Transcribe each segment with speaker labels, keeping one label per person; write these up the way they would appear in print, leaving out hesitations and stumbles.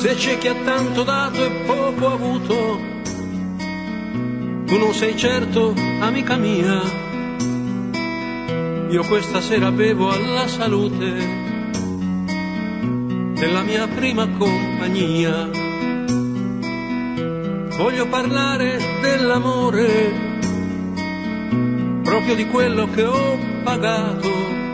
Speaker 1: Se c'è chi ha tanto dato e poco avuto, tu non sei certo amica mia. Io questa sera bevo alla salute della mia prima compagnia. Voglio parlare dell'amore, proprio di quello che ho pagato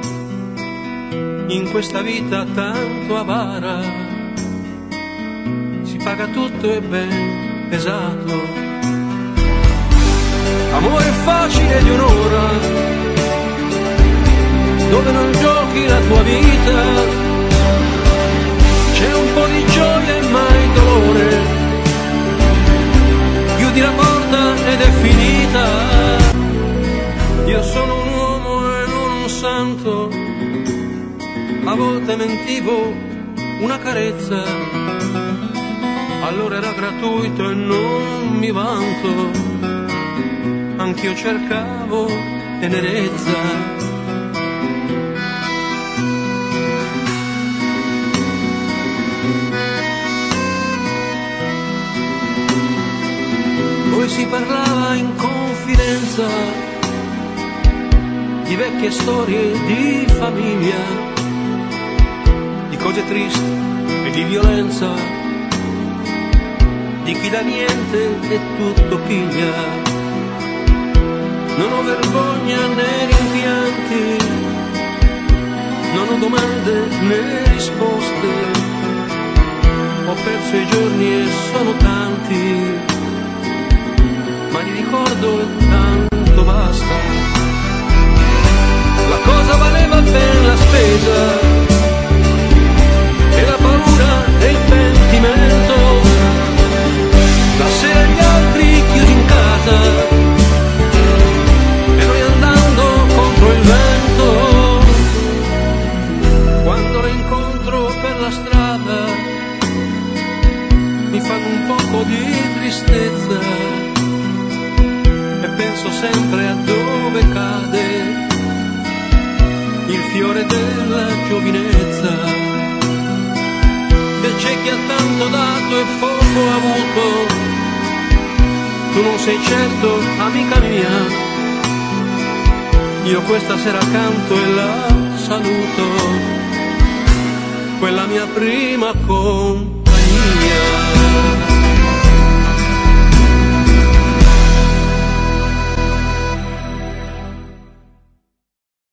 Speaker 1: in questa vita tanto avara. Si paga tutto e ben pesato. Amore facile di un'ora, dove non giochi la tua vita, c'è un po' di gioia e mai dolore. Chiudi la porta ed è finita. Io sono un uomo e non un santo, a volte mentivo una carezza, allora era gratuito e non mi vanto, anch'io cercavo tenerezza. Poi si parlava in confidenza di vecchie storie di famiglia, di cose tristi e di violenza, di chi da niente e tutto piglia. Non ho vergogna né rimpianti, non ho domande né risposte, ho perso i giorni e sono tanti, ma li ricordo e tanto basta. La cosa valeva ben la spesa, e la paura e il pentimento, la sera gli altri chiusi in casa e noi andando contro il vento. Quando le incontro per la strada mi fanno un poco di tristezza e penso sempre a dove cade il fiore della giovinezza. E c'è chi ha tanto dato e poco avuto, tu non sei certo amica mia. Io questa sera canto e la saluto, quella mia prima compagnia.